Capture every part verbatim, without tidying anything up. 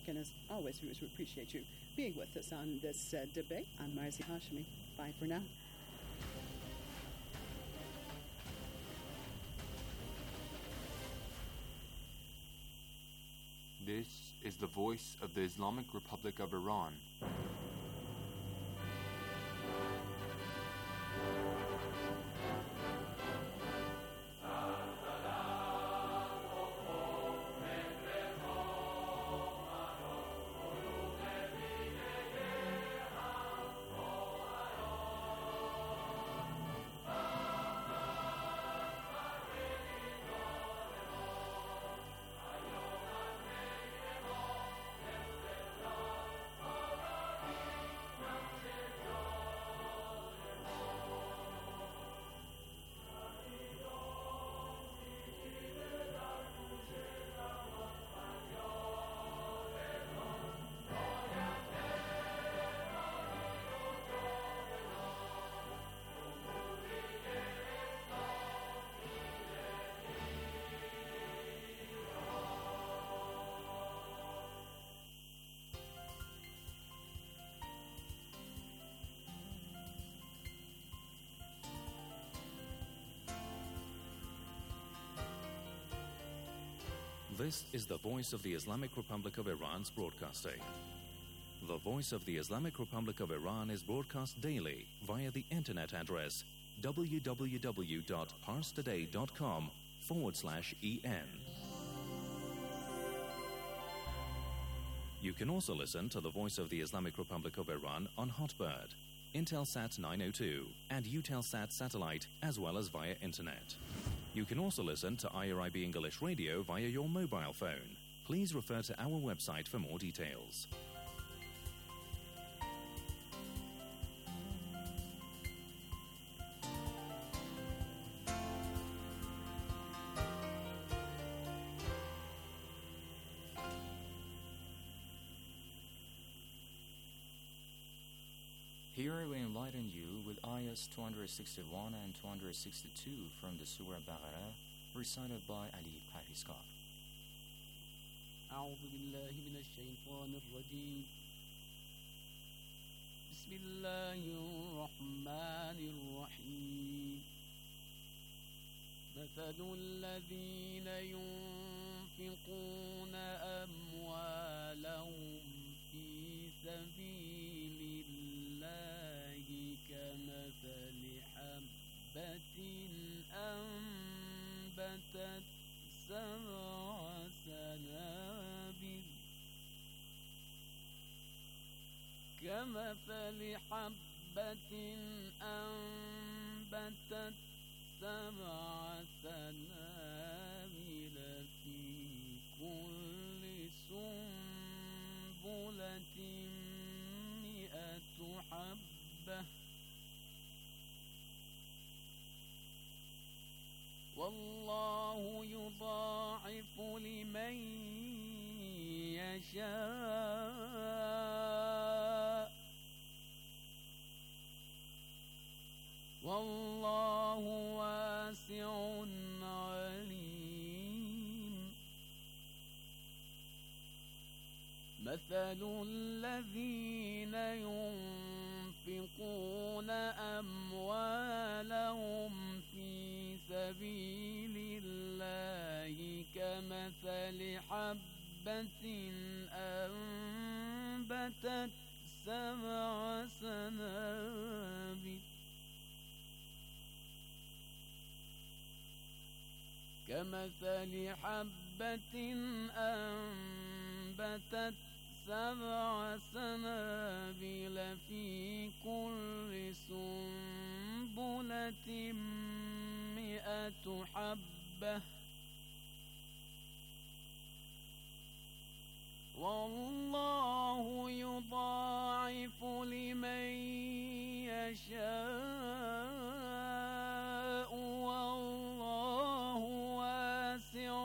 Network. And as always, we appreciate you being with us on this uh, debate. I'm Marzi Hashemi. Bye for now. This is the voice of the Islamic Republic of Iran. This is the voice of the Islamic Republic of Iran's broadcasting. The voice of the Islamic Republic of Iran is broadcast daily via the internet address www.parstoday.com forward slash en. You can also listen to the voice of the Islamic Republic of Iran on Hotbird, Intelsat nine oh two, and Eutelsat satellite, as well as via internet. You can also listen to I R I B English Radio via your mobile phone. Please refer to our website for more details. Here we enlighten you with ayahs two hundred sixty-one and two hundred sixty-two from the Surah Baqarah, recited by Ali Parискar. أعوذ بالله من الشيطان الرجيم. بسم الله الرحمن الرحيم. مثل الذين ينفقون أموالهم في سبيل الله كمثل حبة أنبتت سبع سنابل كمثل حبة أنبتت سبع سنابل في كل سنبلة مئة حبة والله يضاعف لمن يشاء والله واسع عليم. مثل الذين ينفقون أموالهم في سبيل الله كمثل حبة أنبتت سبع سنابل كمثل حبة أنبتت سبع سنابل في كل سنبلة مئة حبة والله يضاعف لمن يشاء والله واسع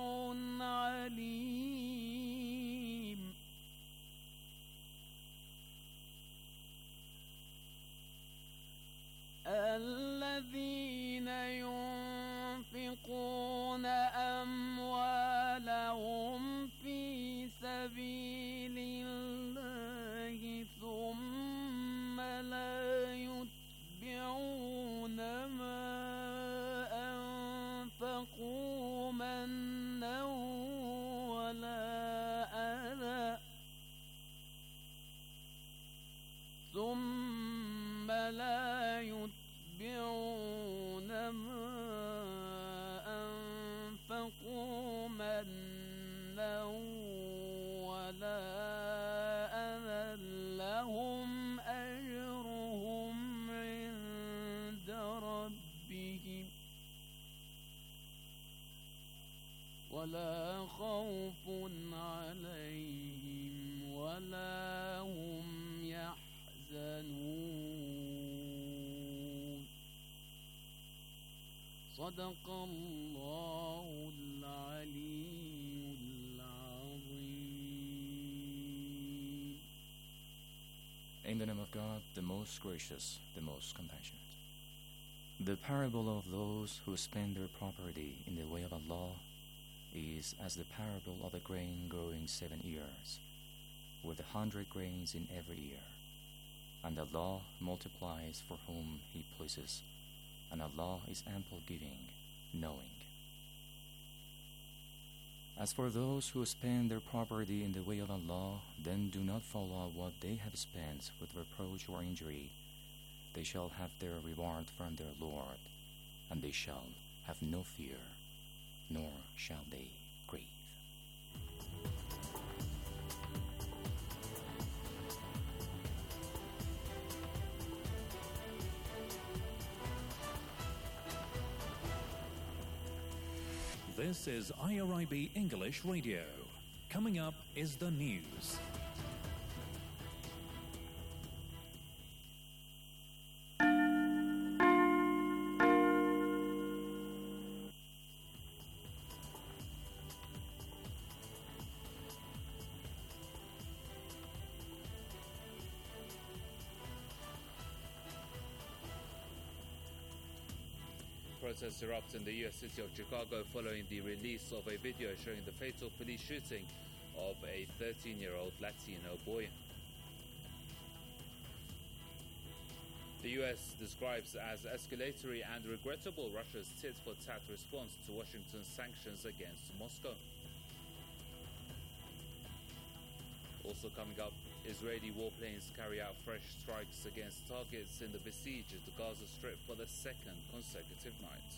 عليم. الذين ينفقون أموالهم في سبيل ولا يتبعون ما أنفقوا منا ولا أذى لهم أجرهم عند ربهم ولا خوف عليهم ولا هم يحزنون صدق الله العلي العظيم. In the name of God, the most gracious, the most compassionate. The parable of those who spend their property in the way of Allah is as the parable of a grain growing seven years, with a hundred grains in every ear. And Allah multiplies for whom He pleases, and Allah is ample giving, knowing. As for those who spend their property in the way of Allah, then do not follow what they have spent with reproach or injury. They shall have their reward from their Lord, and they shall have no fear, nor shall they grieve. This is I R I B English Radio. Coming up is the news. Protests erupt in the U S city of Chicago following the release of a video showing the fatal police shooting of a thirteen-year-old Latino boy. The U S describes as escalatory and regrettable Russia's tit-for-tat response to Washington's sanctions against Moscow. Also coming up, Israeli warplanes carry out fresh strikes against targets in the besieged Gaza Strip for the second consecutive night.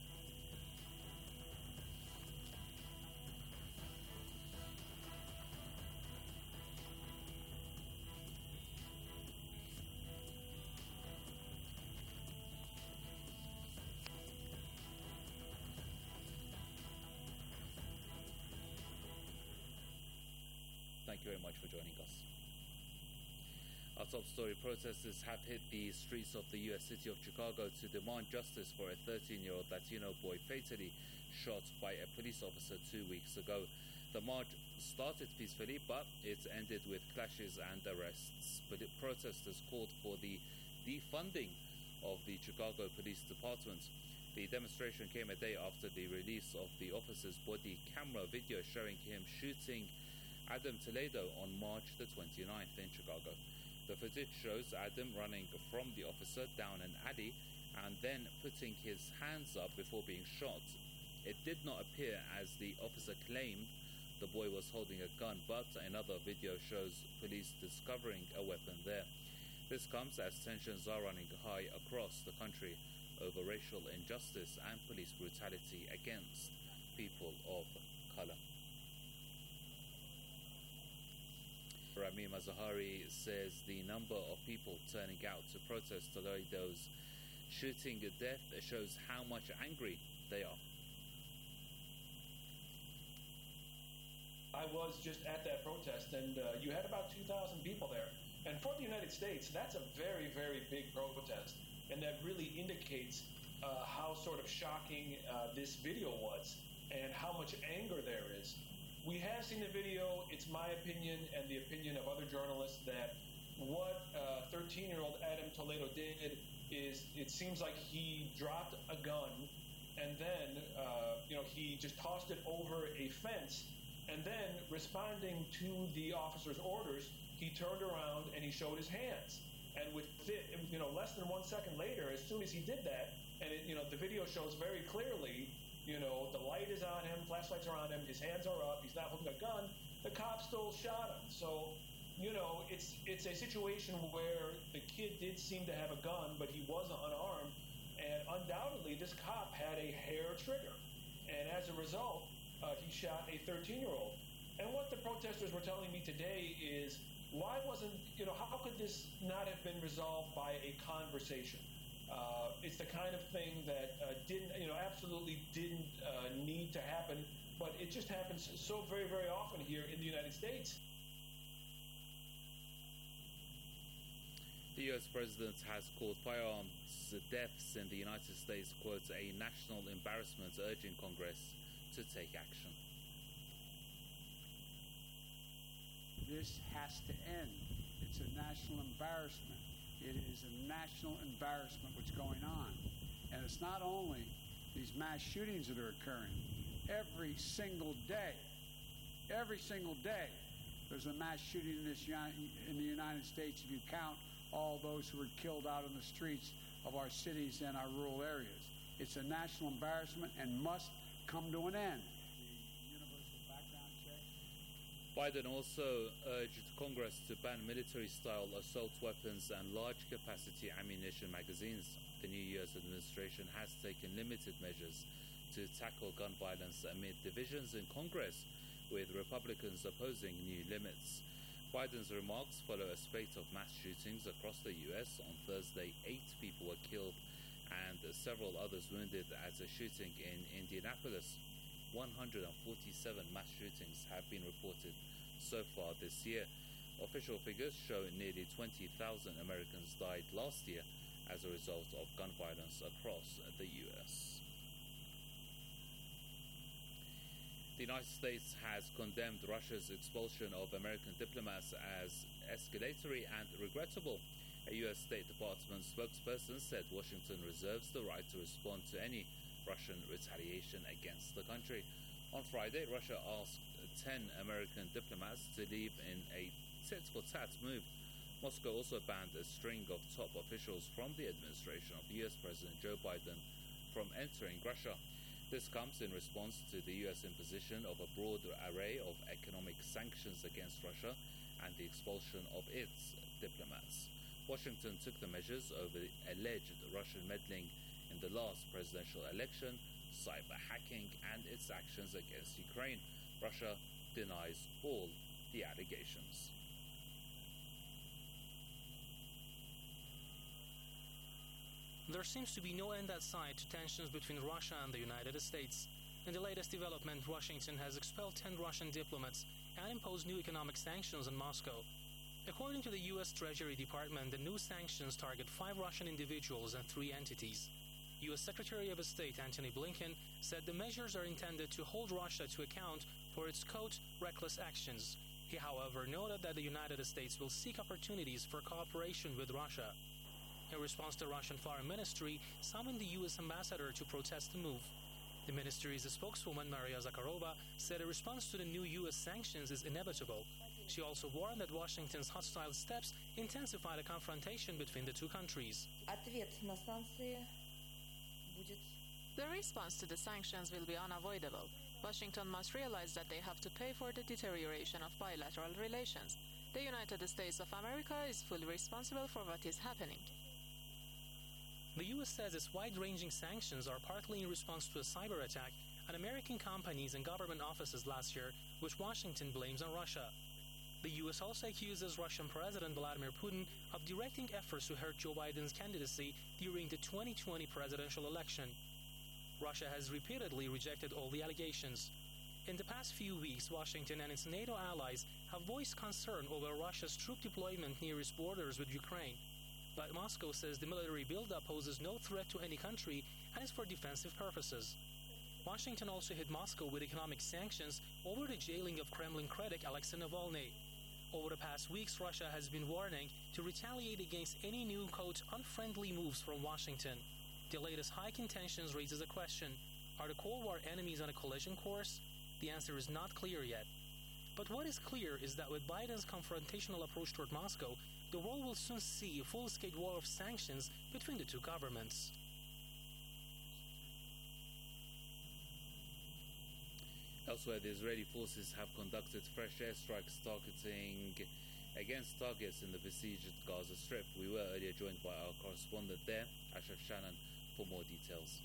Thank you very much for joining us. Our top story: protesters have hit the streets of the U S city of Chicago to demand justice for a thirteen-year-old Latino boy fatally shot by a police officer two weeks ago. The march started peacefully, but it ended with clashes and arrests. But the protesters called for the defunding of the Chicago Police Department. The demonstration came a day after the release of the officer's body camera video showing him shooting Adam Toledo on March the twenty-ninth in Chicago. The footage shows Adam running from the officer down an alley and then putting his hands up before being shot. It did not appear, as the officer claimed, the boy was holding a gun, but another video shows police discovering a weapon there. This comes as tensions are running high across the country over racial injustice and police brutality against people of color. Rami Mazahari says the number of people turning out to protest Toledo's shooting death shows how much angry they are. I was just at that protest, and uh, you had about two thousand people there. And for the United States, that's a very, very big protest. And that really indicates uh, how sort of shocking uh, this video was and how much anger there is. We have seen the video. It's my opinion and the opinion of other journalists that what uh, thirteen-year-old Adam Toledo did is, it seems like he dropped a gun and then, uh, you know, he just tossed it over a fence, and then responding to the officer's orders, he turned around and he showed his hands. And with it, you know, less than one second later, as soon as he did that, and it, you know, the video shows very clearly, you know, the light is on him, flashlights are on him, his hands are up, he's not holding a gun, the cop still shot him. So you know, it's it's a situation where the kid did seem to have a gun, but he was unarmed, and undoubtedly this cop had a hair trigger, and as a result, uh, he shot a thirteen-year-old. And what the protesters were telling me today is, why wasn't, you know, how could this not have been resolved by a conversation? Uh, it's the kind of thing that uh, didn't, you know, absolutely didn't uh, need to happen, but it just happens so very, very often here in the United States. The U S president has called firearms deaths in the United States, quote, a national embarrassment, urging Congress to take action. This has to end. It's a national embarrassment. It is a national embarrassment what's going on. And it's not only these mass shootings that are occurring. Every single day, every single day, there's a mass shooting in, this, in the United States if you count all those who were killed out in the streets of our cities and our rural areas. It's a national embarrassment and must come to an end. The universal background check. Biden also urged Congress to ban military-style assault weapons and large-capacity ammunition magazines. The new U S administration has taken limited measures to tackle gun violence amid divisions in Congress, with Republicans opposing new limits. Biden's remarks follow a spate of mass shootings across the U S. On Thursday, eight people were killed and several others wounded at a shooting in Indianapolis. one hundred forty-seven mass shootings have been reported so far this year. Official figures show nearly twenty thousand Americans died last year as a result of gun violence across the U S. The United States has condemned Russia's expulsion of American diplomats as escalatory and regrettable. A U S State Department spokesperson said Washington reserves the right to respond to any Russian retaliation against the country. On Friday, Russia asked ten American diplomats to leave in a tit-for-tat move. Moscow also banned a string of top officials from the administration of U S President Joe Biden from entering Russia. This comes in response to the U S imposition of a broad array of economic sanctions against Russia and the expulsion of its diplomats. Washington took the measures over the alleged Russian meddling in the last presidential election, cyber hacking, and its actions against Ukraine. Russia denies all the allegations. There seems to be no end in sight to tensions between Russia and the United States. In the latest development, Washington has expelled ten Russian diplomats and imposed new economic sanctions on Moscow. According to the U S Treasury Department, the new sanctions target five Russian individuals and three entities. U S Secretary of State Antony Blinken said the measures are intended to hold Russia to account for its, quote, reckless actions. He, however, noted that the United States will seek opportunities for cooperation with Russia. In response, the Russian Foreign Ministry summoned the U S ambassador to protest the move. The ministry's spokeswoman, Maria Zakharova, said a response to the new U S sanctions is inevitable. She also warned that Washington's hostile steps intensify the confrontation between the two countries. The response to the sanctions will be unavoidable. Washington must realize that they have to pay for the deterioration of bilateral relations. The United States of America is fully responsible for what is happening. The U S says its wide-ranging sanctions are partly in response to a cyber attack on American companies and government offices last year, which Washington blames on Russia. The U S also accuses Russian President Vladimir Putin of directing efforts to hurt Joe Biden's candidacy during the twenty twenty presidential election. Russia has repeatedly rejected all the allegations. In the past few weeks, Washington and its NATO allies have voiced concern over Russia's troop deployment near its borders with Ukraine. But Moscow says the military buildup poses no threat to any country and is for defensive purposes. Washington also hit Moscow with economic sanctions over the jailing of Kremlin critic Alexei Navalny. Over the past weeks, Russia has been warning to retaliate against any new, quote, unfriendly moves from Washington. The latest hike in tensions raises a question. Are the Cold War enemies on a collision course? The answer is not clear yet. But what is clear is that with Biden's confrontational approach toward Moscow, the world will soon see a full-scale war of sanctions between the two governments. Elsewhere, the Israeli forces have conducted fresh airstrikes targeting against targets in the besieged Gaza Strip. We were earlier joined by our correspondent there, Ashraf Shannon, for more details.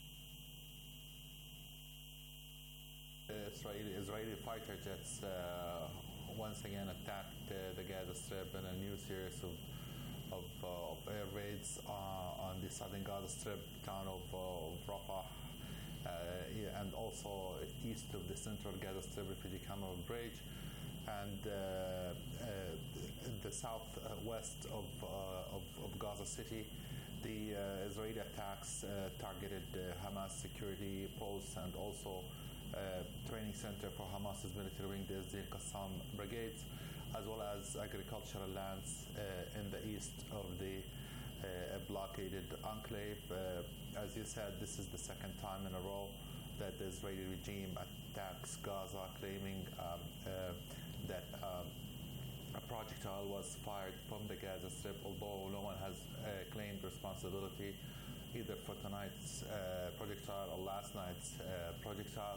Israeli, Israeli fighter jets uh, once again attacked uh, the Gaza Strip in a new series of of, uh, of air raids uh, on the southern Gaza Strip town of, uh, of Rafah uh, and also east of the central Gaza Strip refugee camp of Bridge, and uh, uh, in the southwest of, uh, of of Gaza City. The uh, Israeli attacks uh, targeted uh, Hamas security posts and also Uh, training center for Hamas's military wing, the Zir Qassam brigades, as well as agricultural lands uh, in the east of the uh, blockaded enclave. Uh, as you said, this is the second time in a row that the Israeli regime attacks Gaza, claiming um, uh, that um, a projectile was fired from the Gaza Strip, although no one has uh, claimed responsibility either for tonight's uh, projectile or last night's uh, projectile.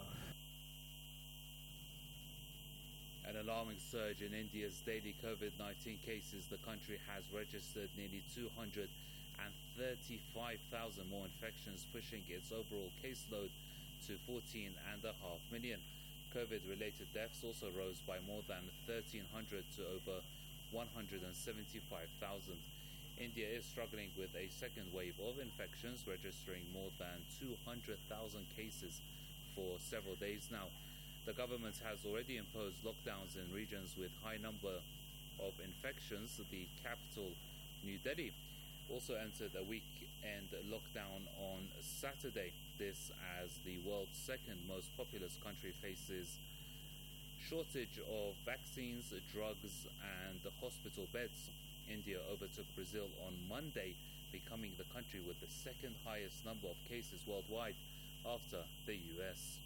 An alarming surge in India's daily COVID nineteen cases. The country has registered nearly two hundred thirty-five thousand more infections, pushing its overall caseload to fourteen and a half million. COVID-related deaths also rose by more than thirteen hundred to over one hundred seventy-five thousand. India is struggling with a second wave of infections, registering more than two hundred thousand cases for several days now. The government has already imposed lockdowns in regions with high number of infections. The capital, New Delhi, also entered a weekend lockdown on Saturday. This as the world's second most populous country faces shortage of vaccines, drugs and hospital beds. India overtook Brazil on Monday, becoming the country with the second highest number of cases worldwide after the U S.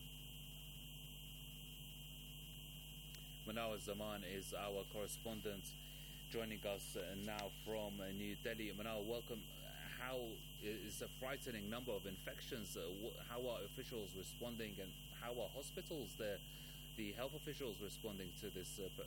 Manawar Zaman is our correspondent, joining us now from New Delhi. Manawar, welcome. How is a frightening number of infections? How are officials responding, and how are hospitals there, the health officials responding to this? Uh,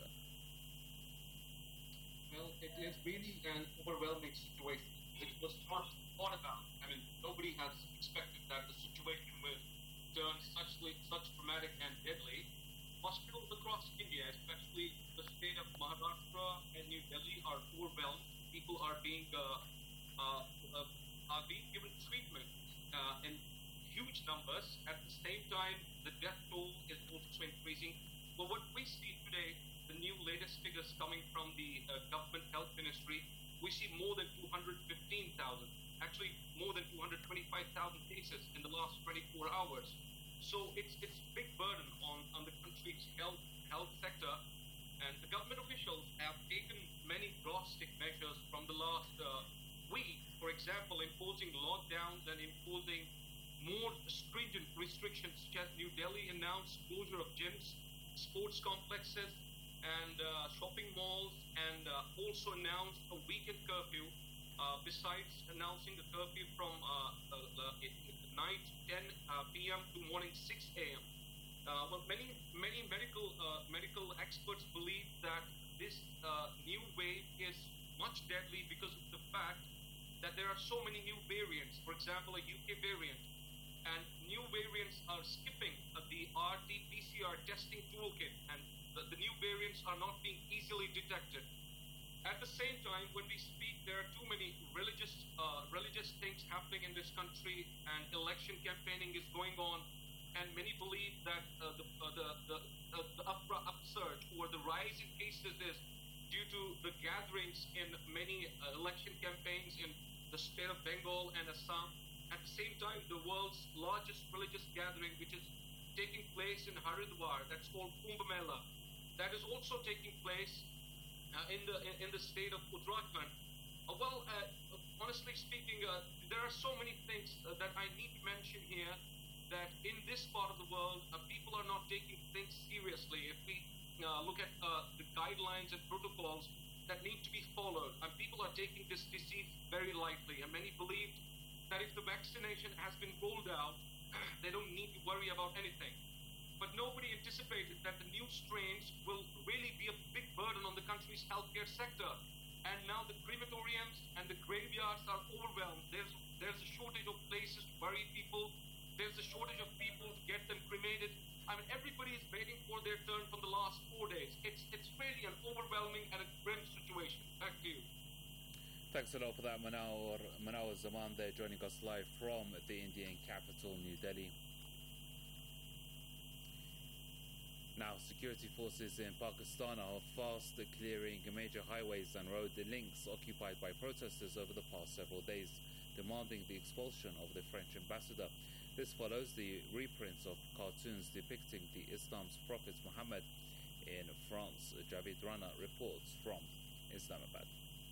Well, it is really an overwhelming situation. It was not thought about. I mean, nobody has expected that the situation would turn such such dramatic and deadly. Hospitals across India, especially the state of Maharashtra and New Delhi, are overwhelmed. People are being uh, uh, uh, are being given treatment uh, in huge numbers. At the same time, the death toll is also increasing. Well, what we see today, the new latest figures coming from the uh, government health ministry, we see more than two hundred fifteen thousand, actually more than two hundred twenty-five thousand cases in the last twenty-four hours. So it's it's a big burden on, on the country's health health sector, and the government officials have taken many drastic measures from the last uh, week. For example, imposing lockdowns and imposing more stringent restrictions, such as New Delhi announced closure of gyms, sports complexes, and uh, shopping malls, and uh, also announced a weekend curfew, uh, besides announcing the curfew from uh, uh, uh, night ten p.m. to morning six a.m. Uh, well, many many medical uh, medical experts believe that this uh, new wave is much deadly because of the fact that there are so many new variants. For example, a U K variant, and new variants are skipping uh, the R T P C R testing toolkit, and the, the new variants are not being easily detected. At the same time, when we speak, there are too many religious uh, religious things happening in this country, and election campaigning is going on, and many believe that uh, the, uh, the the uh, the up, upsurge or the rise in cases is due to the gatherings in many uh, election campaigns in the state of Bengal and Assam. At the same time, the world's largest religious gathering, which is taking place in Haridwar, that's called Kumbh Mela, that is also taking place uh, in the in, in the state of Uttarakhand. Uh, well, uh, honestly speaking, uh, there are so many things uh, that I need to mention here, that in this part of the world, uh, people are not taking things seriously. If we uh, look at uh, the guidelines and protocols that need to be followed, and people are taking this disease very lightly, and many believed that if the vaccination has been rolled out, they don't need to worry about anything. But nobody anticipated that the new strains will really be a big burden on the country's Turkish healthcare sector. And now the crematoriums and the graveyards are overwhelmed. There's there's a shortage of places to bury people. There's a shortage of people to get them cremated. I mean, everybody is waiting for their turn from the last four days. It's it's really an overwhelming and a grim situation. Back to you. Thanks a lot for that, Manawar. Manawar Zaman there joining us live from the Indian capital, New Delhi. Now, security forces in Pakistan are fast clearing major highways and road links occupied by protesters over the past several days, demanding the expulsion of the French ambassador. This follows the reprints of cartoons depicting the Islam's Prophet Muhammad in France. Javid Rana reports from Islamabad.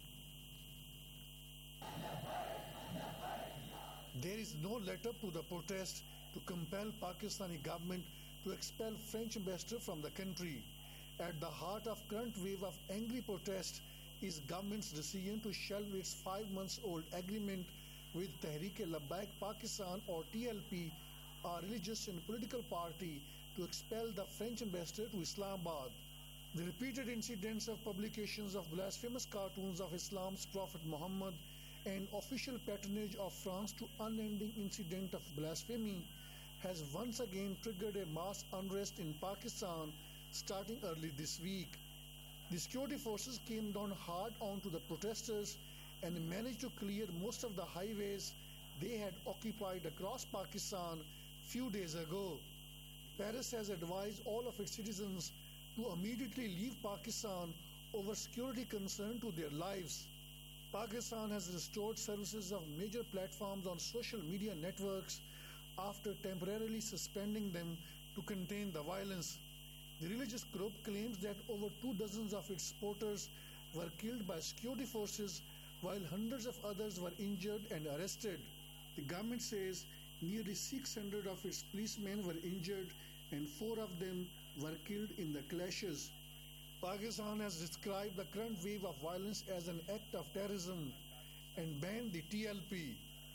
There is no letter to the protest to compel Pakistani government to expel French ambassador from the country. At the heart of current wave of angry protest is government's decision to shelve its five months old agreement with Tehreek-e-Labbaik Pakistan or T L P, a religious and political party, to expel the French ambassador to Islamabad. The repeated incidents of publications of blasphemous cartoons of Islam's Prophet Muhammad and official patronage of France to unending incident of blasphemy has once again triggered a mass unrest in Pakistan starting early this week. The security forces came down hard onto the protesters and managed to clear most of the highways they had occupied across Pakistan few days ago. Paris has advised all of its citizens to immediately leave Pakistan over security concern to their lives. Pakistan has restored services of major platforms on social media networks after temporarily suspending them to contain the violence. The religious group claims that over two dozens of its supporters were killed by security forces, while hundreds of others were injured and arrested. The government says nearly six hundred of its policemen were injured and four of them were killed in the clashes. Pakistan has described the current wave of violence as an act of terrorism and banned the T L P.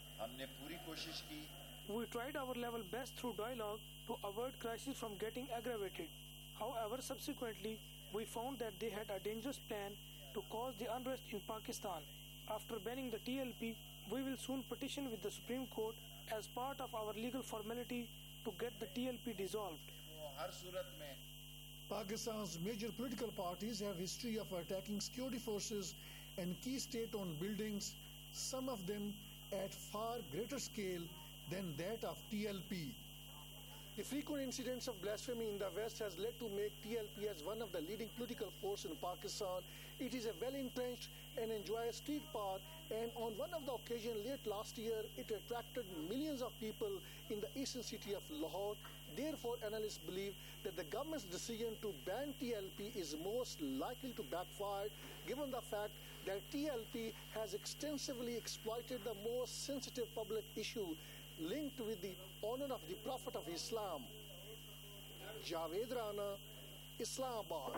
We tried our level best through dialogue to avert crisis from getting aggravated. However, subsequently, we found that they had a dangerous plan to cause the unrest in Pakistan. After banning the T L P, we will soon petition with the Supreme Court as part of our legal formality to get the T L P dissolved. Pakistan's major political parties have history of attacking security forces and key state-owned buildings, some of them at far greater scale than that of T L P. The frequent incidents of blasphemy in the West has led to make T L P as one of the leading political forces in Pakistan. It is a well-entrenched and enjoys street power, and on one of the occasions late last year, it attracted millions of people in the eastern city of Lahore. Therefore, analysts believe that the government's decision to ban T L P is most likely to backfire, given the fact that T L P has extensively exploited the most sensitive public issue linked with the honor of the Prophet of Islam. Javed Rana, Islamabad.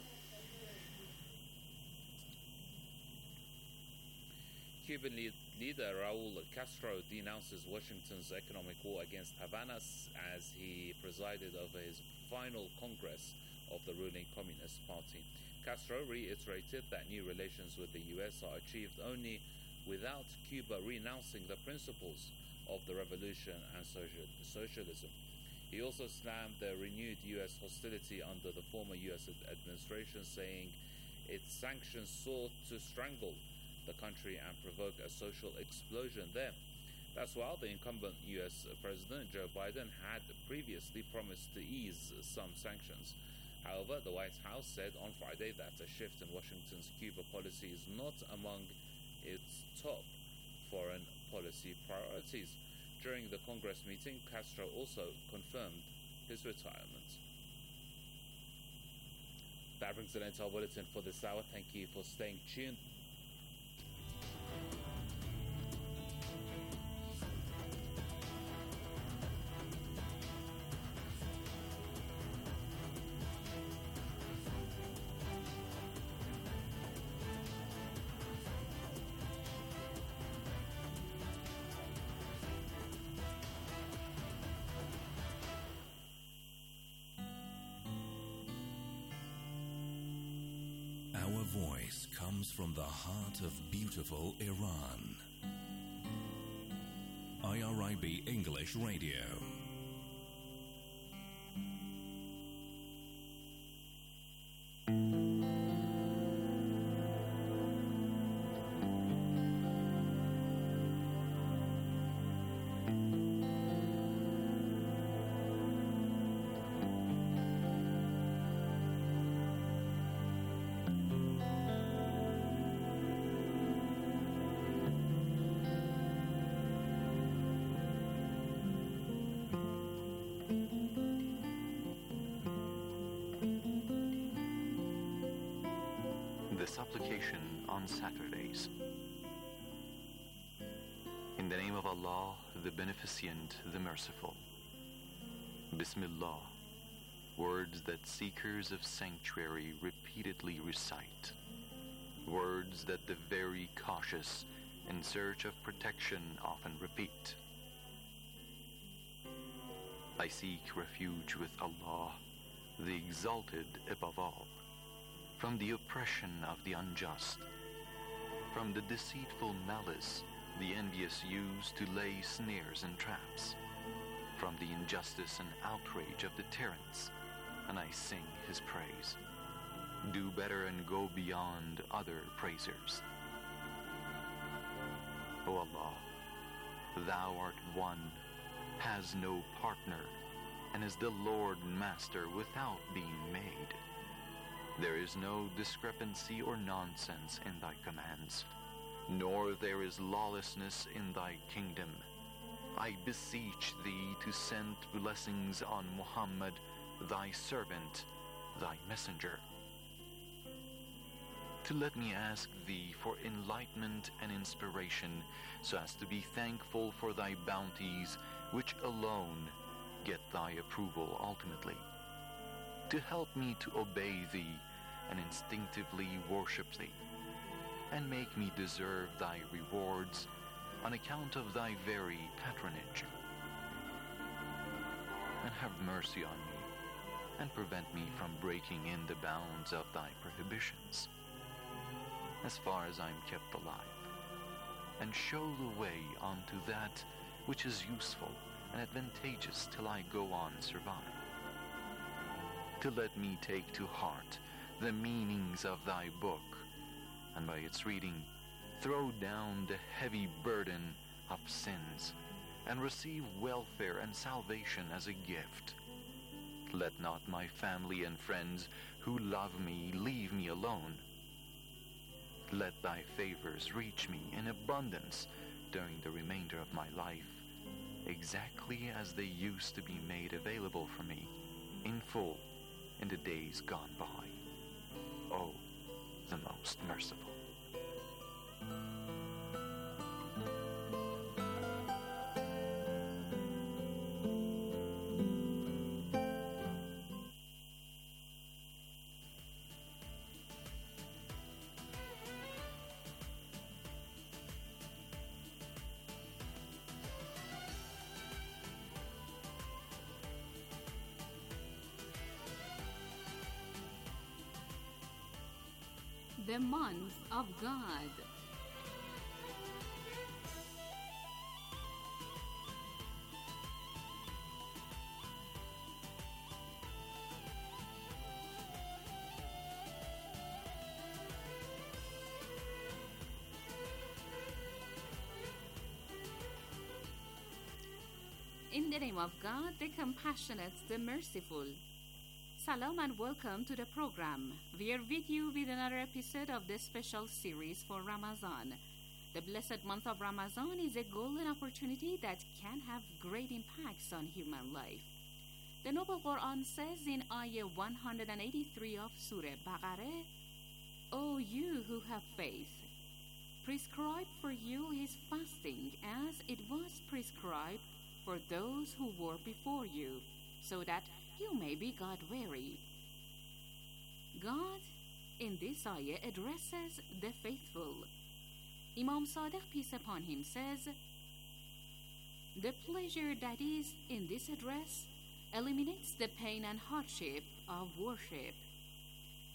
Cuban lead, leader Raul Castro denounces Washington's economic war against Havana as he presided over his final Congress of the ruling Communist Party. Castro reiterated that new relations with the U S are achieved only without Cuba renouncing the principles of the revolution and social, socialism. He also slammed the renewed U S hostility under the former U S administration, saying its sanctions sought to strangle the country and provoke a social explosion there. That's while the incumbent U S President Joe Biden had previously promised to ease some sanctions. However, the White House said on Friday that a shift in Washington's Cuba policy is not among its top foreign policy priorities. During the Congress meeting, Castro also confirmed his retirement. That brings an end to our bulletin for this hour. Thank you for staying tuned. Our voice comes from the heart of beautiful Iran. I R I B English Radio. The supplication on Saturdays. In the name of Allah, the Beneficent, the Merciful. Bismillah, words that seekers of sanctuary repeatedly recite. Words that the very cautious in search of protection often repeat. I seek refuge with Allah, the Exalted above all, from the oppression of the unjust, from the deceitful malice the envious use to lay snares and traps, from the injustice and outrage of the tyrants, and I sing his praise. Do better and go beyond other praisers. O Allah, thou art one, has no partner, and is the Lord and Master without being made. There is no discrepancy or nonsense in thy commands, nor there is lawlessness in thy kingdom. I beseech thee to send blessings on Muhammad, thy servant, thy messenger. To let me ask thee for enlightenment and inspiration, so as to be thankful for thy bounties, which alone get thy approval ultimately. To help me to obey thee and instinctively worship thee, and make me deserve thy rewards on account of thy very patronage. And have mercy on me, and prevent me from breaking in the bounds of thy prohibitions, as far as I am kept alive, and show the way unto that which is useful and advantageous till I go on survive. To let me take to heart the meanings of thy book, and by its reading throw down the heavy burden of sins, and receive welfare and salvation as a gift. Let not my family and friends who love me leave me alone. Let thy favors reach me in abundance during the remainder of my life, exactly as they used to be made available for me in full in the days gone by. O, the most merciful. The month of God. In the name of God, the compassionate, the merciful. Salam and welcome to the program. We are with you with another episode of this special series for Ramadan. The blessed month of Ramadan is a golden opportunity that can have great impacts on human life. The Noble Quran says in Ayah one hundred eighty-three of Surah Baqarah, O you who have faith, prescribe for you his fasting as it was prescribed for those who were before you, so that you may be God-weary. God, in this ayah, addresses the faithful. Imam Sadiq, peace upon him, says, the pleasure that is in this address eliminates the pain and hardship of worship.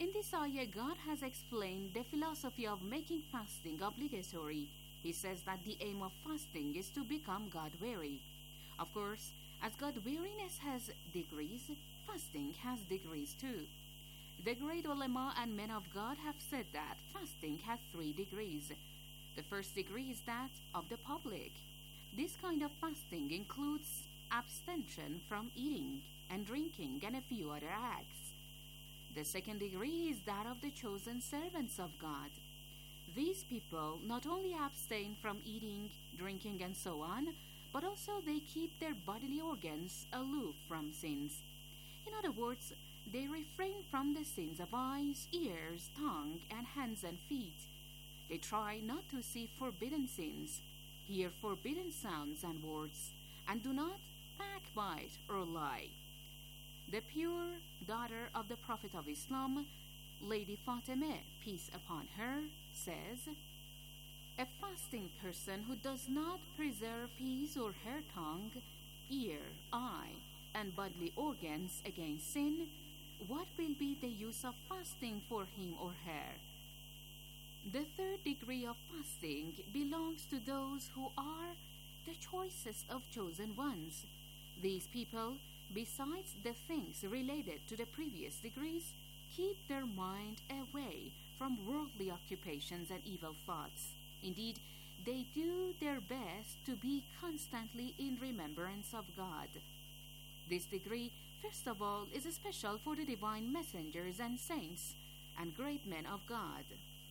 In this ayah, God has explained the philosophy of making fasting obligatory. He says that the aim of fasting is to become God-weary. Of course, as God-weariness has degrees, fasting has degrees too. The great ulama and men of God have said that fasting has three degrees. The first degree is that of the public. This kind of fasting includes abstention from eating and drinking and a few other acts. The second degree is that of the chosen servants of God. These people not only abstain from eating, drinking, and so on, but also they keep their bodily organs aloof from sins. In other words, they refrain from the sins of eyes, ears, tongue, and hands and feet. They try not to see forbidden sins, hear forbidden sounds and words, and do not backbite or lie. The pure daughter of the Prophet of Islam, Lady Fatima, peace upon her, says, "A fasting person who does not preserve his or her tongue, ear, eye, and bodily organs against sin, what will be the use of fasting for him or her?" The third degree of fasting belongs to those who are the choicest of chosen ones. These people, besides the things related to the previous degrees, keep their mind away from worldly occupations and evil thoughts. Indeed, they do their best to be constantly in remembrance of God. This degree, first of all, is special for the divine messengers and saints and great men of God.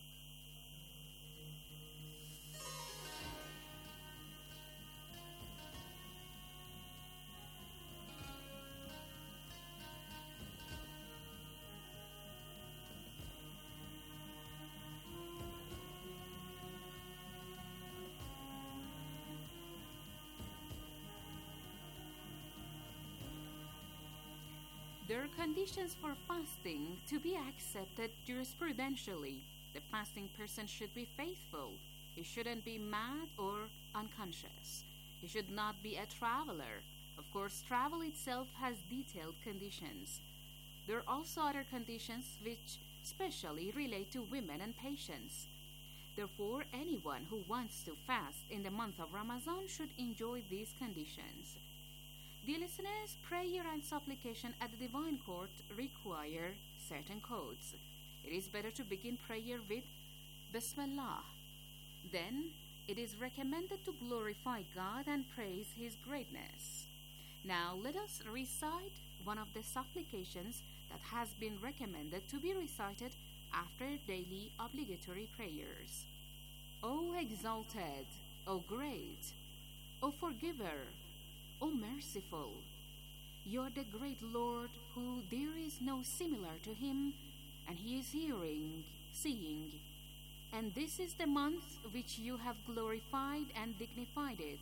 There are conditions for fasting to be accepted jurisprudentially. The fasting person should be faithful. He shouldn't be mad or unconscious. He should not be a traveler. Of course, travel itself has detailed conditions. There are also other conditions which specially relate to women and patients. Therefore, anyone who wants to fast in the month of Ramadan should enjoy these conditions. Dear listeners, prayer and supplication at the Divine Court require certain codes. It is better to begin prayer with Bismillah. Then, it is recommended to glorify God and praise His greatness. Now, let us recite one of the supplications that has been recommended to be recited after daily obligatory prayers. O exalted, O great, O forgiver, O merciful, you are the great Lord who there is no similar to him, and he is hearing, seeing. And this is the month which you have glorified and dignified it,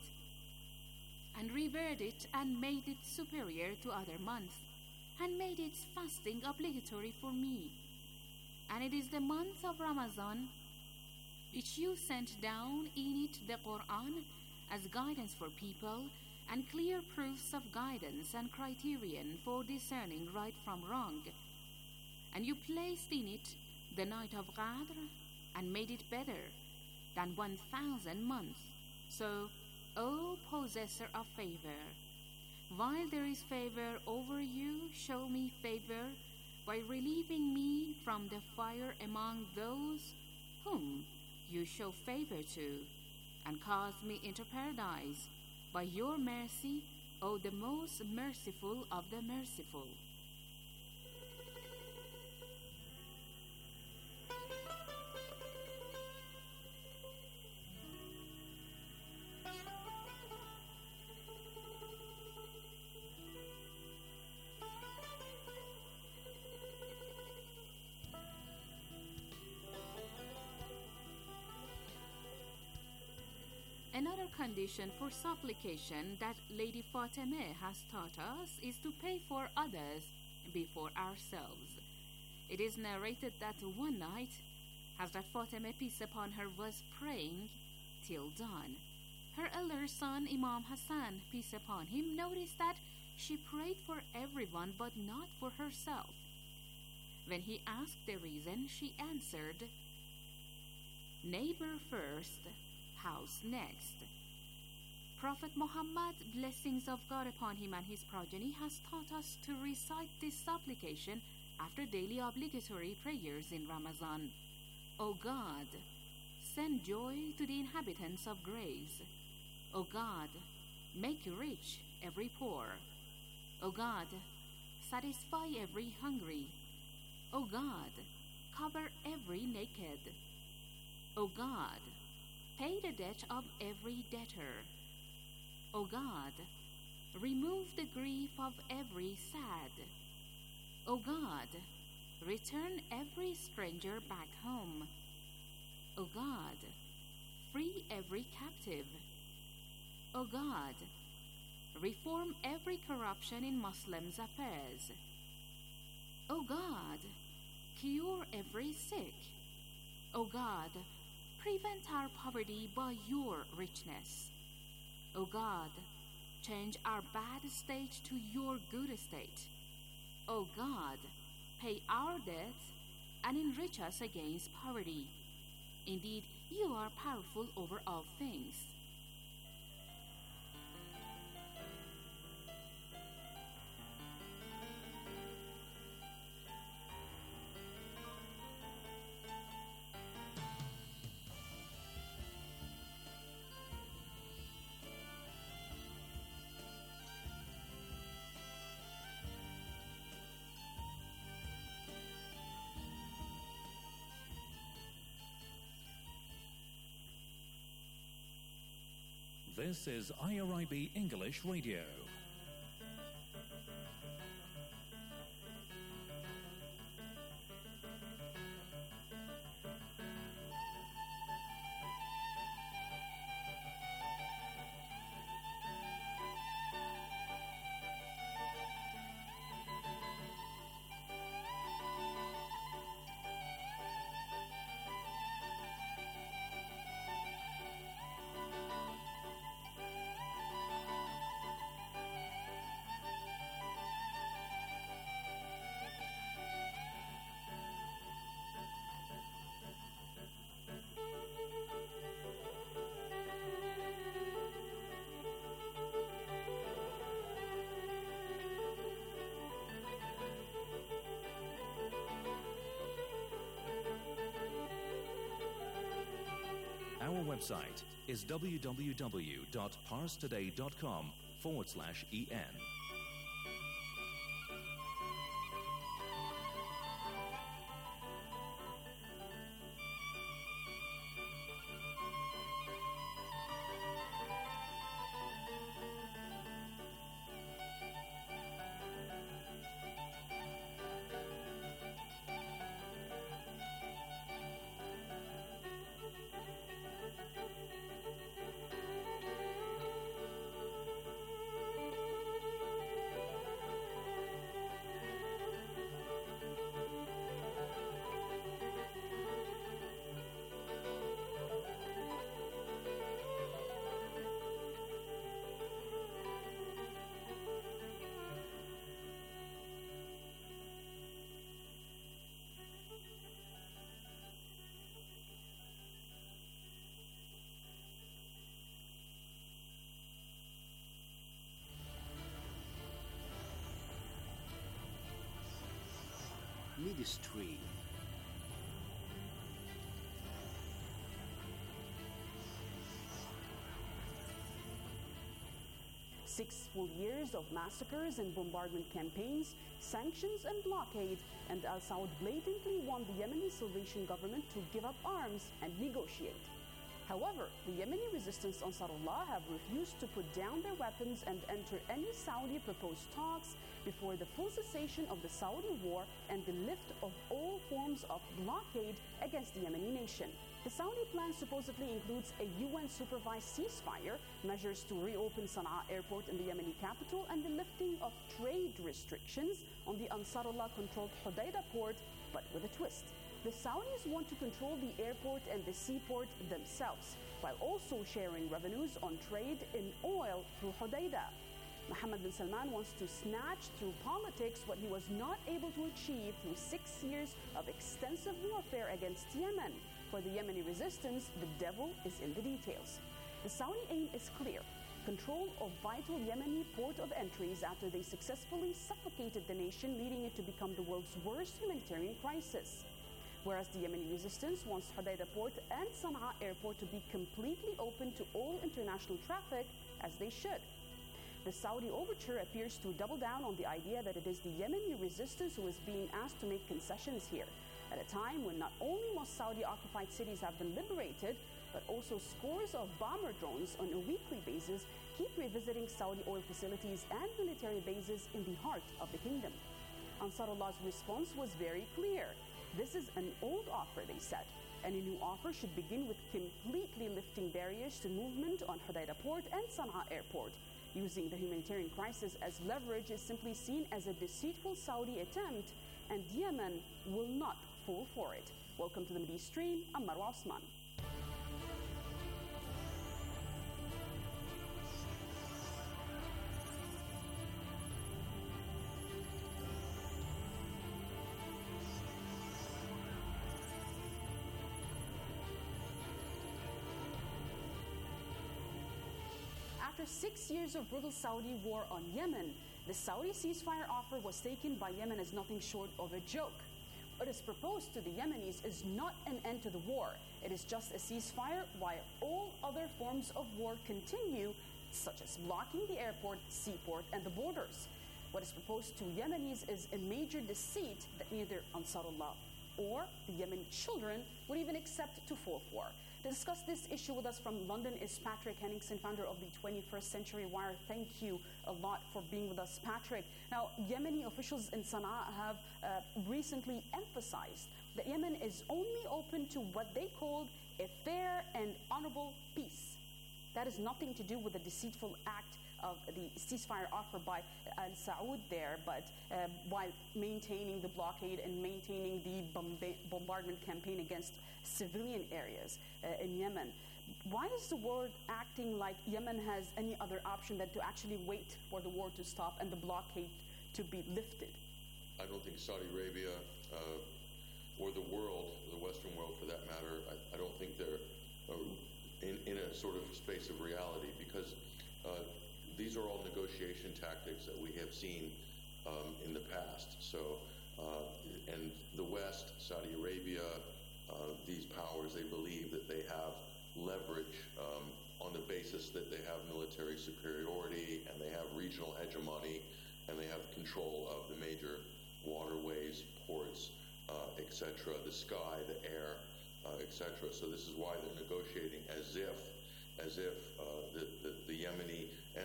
and revered it and made it superior to other months, and made its fasting obligatory for me. And it is the month of Ramadan, which you sent down in it the Quran as guidance for people, and clear proofs of guidance and criterion for discerning right from wrong. And you placed in it the night of Qadr, and made it better than one thousand months. So, O possessor of favor, while there is favor over you, show me favor by relieving me from the fire among those whom you show favor to, and cause me into paradise by your mercy, O the most merciful of the merciful. Another condition for supplication that Lady Fatima has taught us is to pay for others before ourselves. It is narrated that one night, Hazrat Fatima, peace upon her, was praying till dawn. Her elder son, Imam Hassan, peace upon him, noticed that she prayed for everyone but not for herself. When he asked the reason, she answered, "Neighbor first, house next." Prophet Muhammad, blessings of God upon him and his progeny, has taught us to recite this supplication after daily obligatory prayers in Ramadan. O God, send joy to the inhabitants of graves. O God, make rich every poor. O God, satisfy every hungry. O God, cover every naked. O God, pay the debt of every debtor. O God, remove the grief of every sad. O God, return every stranger back home. O God, free every captive. O God, reform every corruption in Muslims' affairs. O God, cure every sick. O God, prevent our poverty by your richness. O God, change our bad state to your good state. O God, pay our debts and enrich us against poverty. Indeed, you are powerful over all things. This is I R I B English Radio. Our website is w w w dot pars today dot com forward slash E N. Ministry. Six full years of massacres and bombardment campaigns, sanctions and blockade, and Al Saud blatantly want the Yemeni Salvation Government to give up arms and negotiate. However, the Yemeni resistance Ansarullah have refused to put down their weapons and enter any Saudi proposed talks before the full cessation of the Saudi war and the lift of all forms of blockade against the Yemeni nation. The Saudi plan supposedly includes a U N-supervised ceasefire, measures to reopen Sana'a airport in the Yemeni capital, and the lifting of trade restrictions on the Ansarullah-controlled Hodeidah port, but with a twist. The Saudis want to control the airport and the seaport themselves, while also sharing revenues on trade in oil through Hodeidah. Mohammed bin Salman wants to snatch through politics what he was not able to achieve through six years of extensive warfare against Yemen. For the Yemeni resistance, the devil is in the details. The Saudi aim is clear: control of vital Yemeni port of entries after they successfully suffocated the nation, leading it to become the world's worst humanitarian crisis. Whereas the Yemeni resistance wants Hodeidah port and Sana'a airport to be completely open to all international traffic, as they should. The Saudi overture appears to double down on the idea that it is the Yemeni resistance who is being asked to make concessions here, at a time when not only most Saudi-occupied cities have been liberated, but also scores of bomber drones on a weekly basis keep revisiting Saudi oil facilities and military bases in the heart of the kingdom. Ansarullah's response was very clear. This is an old offer, they said, and a new offer should begin with completely lifting barriers to movement on Hodeidah port and Sana'a airport. Using the humanitarian crisis as leverage is simply seen as a deceitful Saudi attempt, and Yemen will not fall for it. Welcome to the Middle East Stream. I'm Marwa Osman. After six years of brutal Saudi war on Yemen, the Saudi ceasefire offer was taken by Yemen as nothing short of a joke. What is proposed to the Yemenis is not an end to the war. It is just a ceasefire while all other forms of war continue, such as blocking the airport, seaport, and the borders. What is proposed to Yemenis is a major deceit that neither Ansarullah or the Yemeni children would even accept to fall for. To discuss this issue with us from London is Patrick Henningsen, founder of the twenty-first Century Wire. Thank you a lot for being with us, Patrick. Now, Yemeni officials in Sana'a have uh, recently emphasized that Yemen is only open to what they called a fair and honorable peace. That has nothing to do with the deceitful act of the ceasefire offer by Al Saud there, but uh, while maintaining the blockade and maintaining the bomba- bombardment campaign against civilian areas uh, in Yemen. Why is the world acting like Yemen has any other option than to actually wait for the war to stop and the blockade to be lifted? I don't think Saudi Arabia uh, or the world, the Western world for that matter, I, I don't think they're uh, in, in a sort of space of reality, because uh, these are all negotiation tactics that we have seen um, in the past. So, uh, and the West, Saudi Arabia, uh, these powers, they believe that they have leverage um, on the basis that they have military superiority and they have regional hegemony and they have control of the major waterways, ports, uh, et cetera, the sky, the air, uh, et cetera. So this is why they're negotiating as if as if uh, the, the, the Yemeni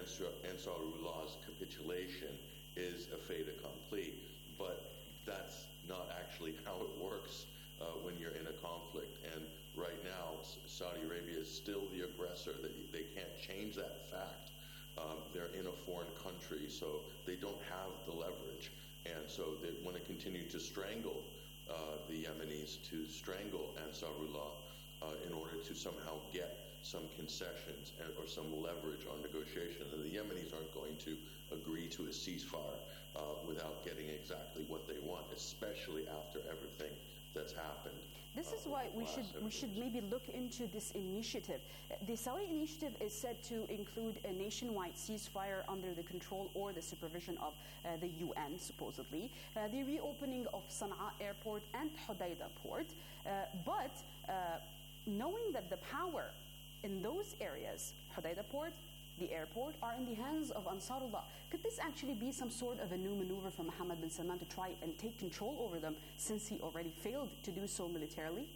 Ansarullah's capitulation is a fait accompli. But that's not actually how it works uh, when you're in a conflict. And right now, Saudi Arabia is still the aggressor. They, they can't change that fact. Um, they're in a foreign country, so they don't have the leverage. And so they want to continue to strangle uh, the Yemenis, to strangle Ansarullah uh, in order to somehow get some concessions and, or some leverage on negotiation. And the Yemenis aren't going to agree to a ceasefire uh, without getting exactly what they want, especially after everything that's happened. This uh, is why we should we should maybe look into this initiative. The Saudi initiative is said to include a nationwide ceasefire under the control or the supervision of uh, the U N, supposedly, uh, the reopening of Sana'a airport and Hodeidah port. Uh, but uh, knowing that the power in those areas, Hodeidah port, the airport, are in the hands of Ansarullah, could this actually be some sort of a new maneuver from Mohammed bin Salman to try and take control over them, since he already failed to do so militarily?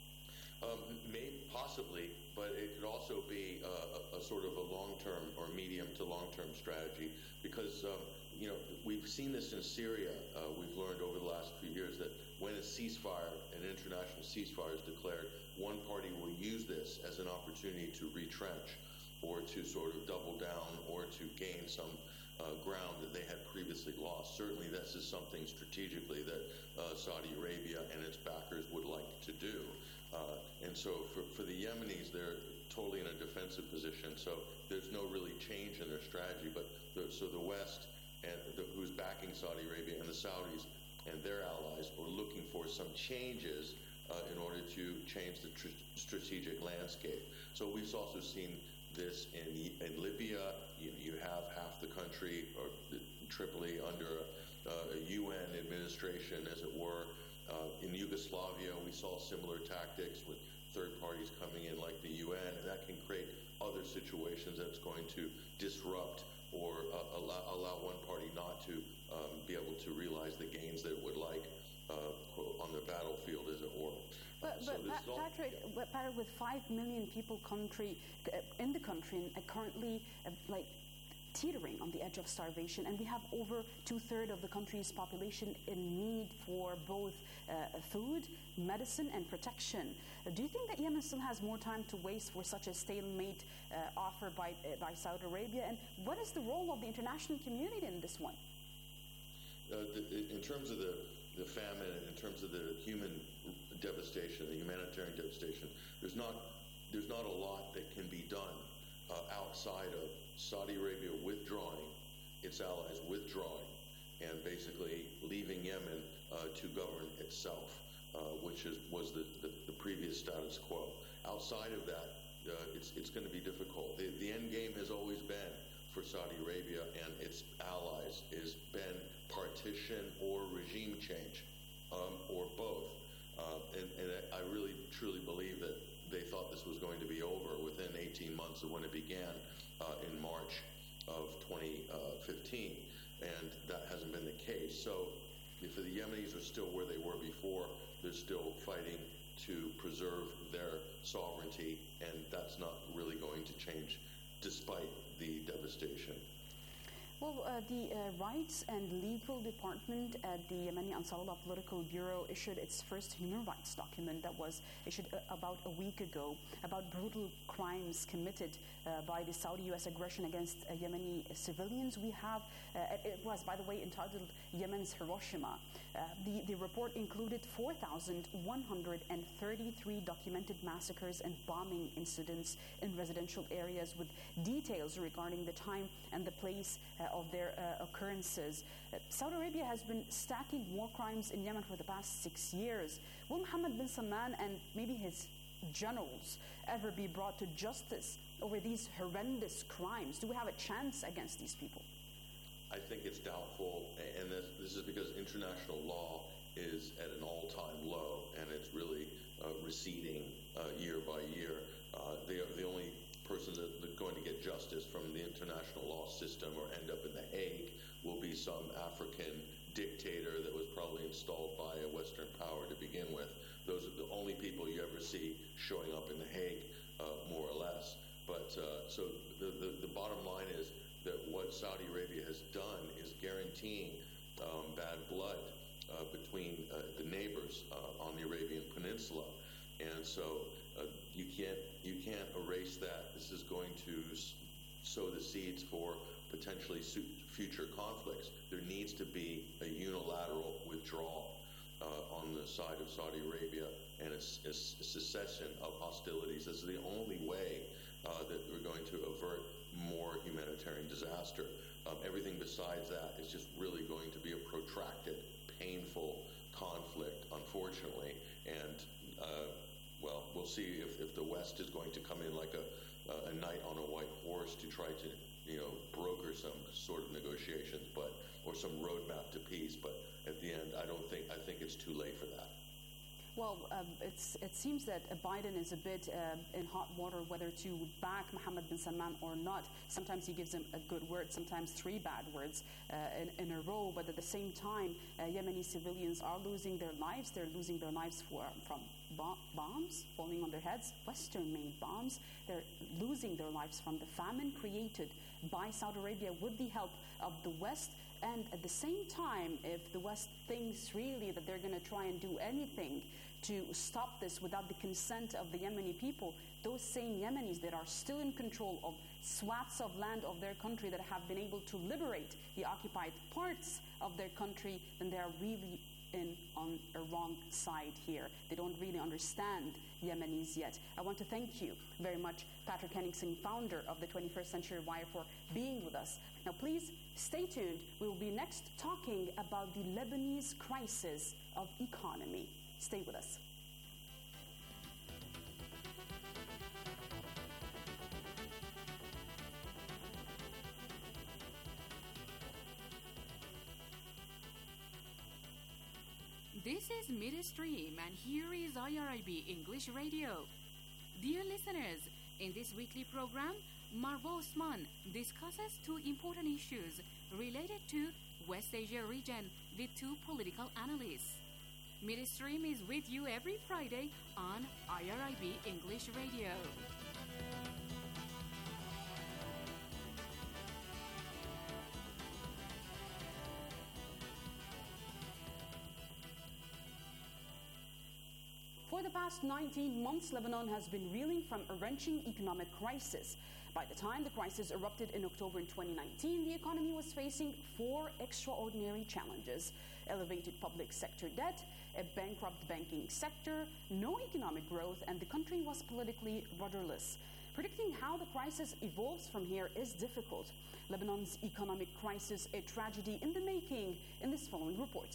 Um, may, possibly, but it could also be a, a, a sort of a long-term or medium to long-term strategy, because um, you know, we've seen this in Syria. Uh, we've learned over the last few years that when a ceasefire, an international ceasefire is declared, one party will use this as an opportunity to retrench or to sort of double down or to gain some uh, ground that they had previously lost. Certainly this is something strategically that uh, Saudi Arabia and its backers would like to do. Uh, and so for, for the Yemenis, they're totally in a defensive position. So there's no really change in their strategy. But the, so the West, and the, who's backing Saudi Arabia, and the Saudis and their allies are looking for some changes uh, in order to change the tr- strategic landscape. So we've also seen this in in Libya. You, you have half the country, or Tripoli, under a, a U N administration, as it were. Uh, in Yugoslavia, we saw similar tactics with third parties coming in like the U N, and that can create other situations that's going to disrupt or uh, allow, allow one party not to um, be able to realize the gains that it would like uh, on the battlefield, as it were. But, so but Pat- all, Patrick, yeah. Patrick, with five million people country uh, in the country uh, currently uh, like teetering on the edge of starvation, and we have over two-thirds of the country's population in need for both uh, food, medicine, and protection. Uh, do you think that Yemen still has more time to waste for such a stalemate uh, offer by uh, by Saudi Arabia? And what is the role of the international community in this one? Uh, the, in terms of the, the famine, in terms of the human devastation, the humanitarian devastation, there's not there's not a lot that can be done uh, outside of Saudi Arabia withdrawing, its allies withdrawing, and basically leaving Yemen uh, to govern itself, uh, which is was the, the, the previous status quo. Outside of that, uh, it's it's going to be difficult. The, the end game has always been for Saudi Arabia and its allies is been partition or regime change, um, or both. Uh, and, and I really truly believe that they thought this was going to be over within eighteen months of when it began uh, in March of twenty fifteen, and that hasn't been the case. So if the Yemenis are still where they were before, they're still fighting to preserve their sovereignty, and that's not really going to change despite the devastation. Well, uh, the uh, Rights and Legal Department at the Yemeni Ansarullah Political Bureau issued its first human rights document that was issued uh, about a week ago about brutal crimes committed uh, by the Saudi U S aggression against uh, Yemeni civilians. We have, uh, it was, by the way, entitled Yemen's Hiroshima. Uh, the, the report included four thousand one hundred thirty-three documented massacres and bombing incidents in residential areas with details regarding the time and the place uh, of their uh, occurrences. Uh, Saudi Arabia has been stacking war crimes in Yemen for the past six years. Will Mohammed bin Salman and maybe his generals ever be brought to justice over these horrendous crimes? Do we have a chance against these people? I think it's doubtful, and this, this is because international law is at an all-time low, and it's really uh, receding uh, year by year. Uh, the, the only persons that are going to get justice from the international law system or end up in The Hague will be some African dictator that was probably installed by a Western power to begin with. Those are the only people you ever see showing up in The Hague, uh, more or less. But uh, so the, the, the bottom line is that what Saudi Arabia has done is guaranteeing um, bad blood uh, between uh, the neighbors uh, on the Arabian Peninsula. And so uh, you can't you can't erase that. This is going to s- sow the seeds for potentially su- future conflicts. There needs to be a unilateral withdrawal uh, on the side of Saudi Arabia and a, a, a cessation of hostilities. This is the only way uh, that we're going to avert more humanitarian disaster. Um, everything besides that is just really going to be a protracted, painful conflict, unfortunately. And uh, well, we'll see if, if the West is going to come in like a, uh, a knight on a white horse to try to, you know, broker some sort of negotiations, but or some roadmap to peace. But at the end, I don't think I think it's too late for that. Well, um, it's, it seems that uh, Biden is a bit uh, in hot water whether to back Mohammed bin Salman or not. Sometimes he gives him a good word, sometimes three bad words uh, in, in a row. But at the same time, uh, Yemeni civilians are losing their lives. They're losing their lives for, from bo- bombs falling on their heads, Western-made bombs. They're losing their lives from the famine created by Saudi Arabia with the help of the West. And at the same time, if the West thinks really that they're going to try and do anything to stop this without the consent of the Yemeni people, those same Yemenis that are still in control of swaths of land of their country that have been able to liberate the occupied parts of their country, then they are really in on a wrong side here. They don't really understand Yemenis yet. I want to thank you very much, Patrick Henningsen, founder of the twenty-first Century Wire, for being with us. Now, please stay tuned. We will be next talking about the Lebanese crisis of economy. Stay with us. This is Midstream, and here is I R I B English Radio. Dear listeners, in this weekly program, Marwa Osman discusses two important issues related to West Asia region with two political analysts. Midstream is with you every Friday on I R I B English Radio. For the past nineteen months, Lebanon has been reeling from a wrenching economic crisis. By the time the crisis erupted in October in twenty nineteen, the economy was facing four extraordinary challenges: elevated public sector debt, a bankrupt banking sector, no economic growth, and the country was politically rudderless. Predicting how the crisis evolves from here is difficult. Lebanon's economic crisis, a tragedy in the making, in this following report.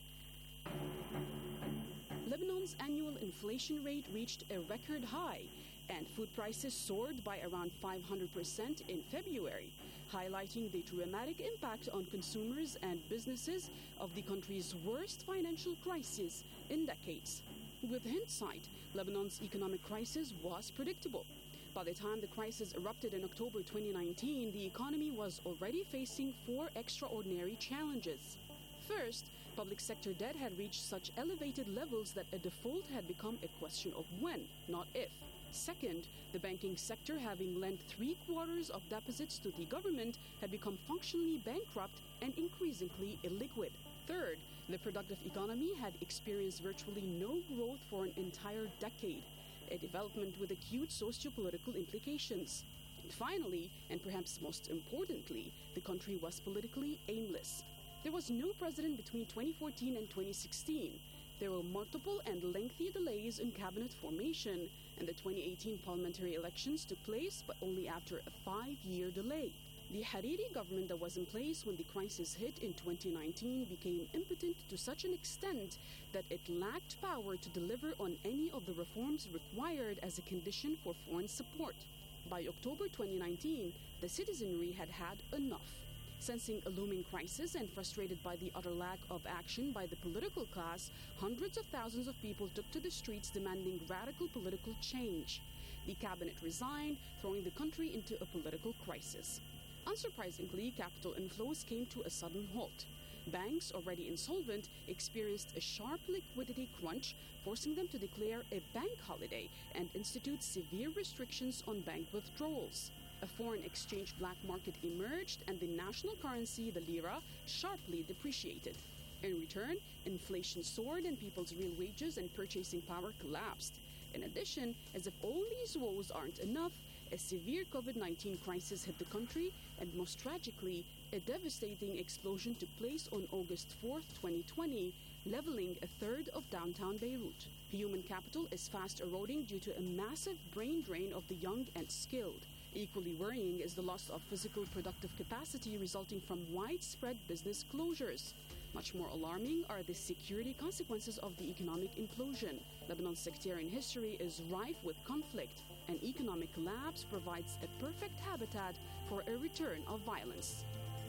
Lebanon's annual inflation rate reached a record high, and food prices soared by around five hundred percent in February, highlighting the dramatic impact on consumers and businesses of the country's worst financial crisis in decades. With hindsight, Lebanon's economic crisis was predictable. By the time the crisis erupted in October twenty nineteen, the economy was already facing four extraordinary challenges. First, public sector debt had reached such elevated levels that a default had become a question of when, not if. Second, the banking sector, having lent three quarters of deposits to the government, had become functionally bankrupt and increasingly illiquid. Third, the productive economy had experienced virtually no growth for an entire decade, a development with acute socio-political implications. And finally, and perhaps most importantly, the country was politically aimless. There was no president between twenty fourteen and twenty sixteen. There were multiple and lengthy delays in cabinet formation, and the twenty eighteen parliamentary elections took place, but only after a five-year delay. The Hariri government that was in place when the crisis hit in twenty nineteen became impotent to such an extent that it lacked power to deliver on any of the reforms required as a condition for foreign support. By October twenty nineteen, the citizenry had had enough. Sensing a looming crisis and frustrated by the utter lack of action by the political class, hundreds of thousands of people took to the streets demanding radical political change. The cabinet resigned, throwing the country into a political crisis. Unsurprisingly, capital inflows came to a sudden halt. Banks, already insolvent, experienced a sharp liquidity crunch, forcing them to declare a bank holiday and institute severe restrictions on bank withdrawals. A foreign exchange black market emerged, and the national currency, the lira, sharply depreciated. In return, inflation soared and people's real wages and purchasing power collapsed. In addition, as if all these woes aren't enough, a severe COVID nineteen crisis hit the country, and most tragically, a devastating explosion took place on August fourth, twenty twenty, leveling a third of downtown Beirut. Human capital is fast eroding due to a massive brain drain of the young and skilled. Equally worrying is the loss of physical productive capacity resulting from widespread business closures. Much more alarming are the security consequences of the economic implosion. Lebanon's sectarian history is rife with conflict, and economic collapse provides a perfect habitat for a return of violence.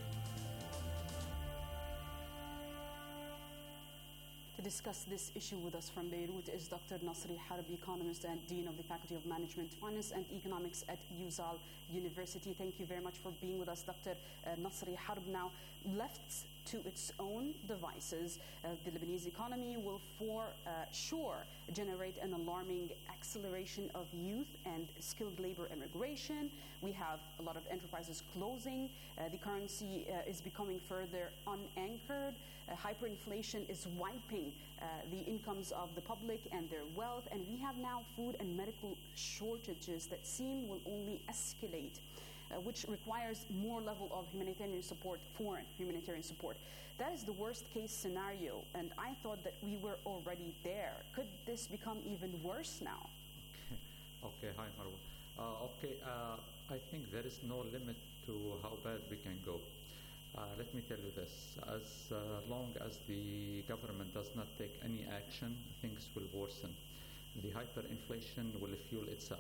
To discuss this issue with us from Beirut is Doctor Nasri Harb, economist and Dean of the Faculty of Management, Finance and Economics at UZAL University. Thank you very much for being with us, Doctor Uh, Nasri Harb. Now, left to its own devices, uh, the Lebanese economy will for uh, sure generate an alarming acceleration of youth and skilled labor immigration. We have a lot of enterprises closing. Uh, the currency uh, is becoming further unanchored. Uh, hyperinflation is wiping uh, the incomes of the public and their wealth, and we have now food and medical shortages that seem will only escalate. uh, which requires more level of humanitarian support, foreign humanitarian support. That is the worst case scenario, and I thought that we were already there. Could this become even worse now? Okay, hi Marwa. Uh, okay, uh, I think there is no limit to how bad we can go. Uh, let me tell you this, as uh, long as the government does not take any action, things will worsen. The hyperinflation will fuel itself.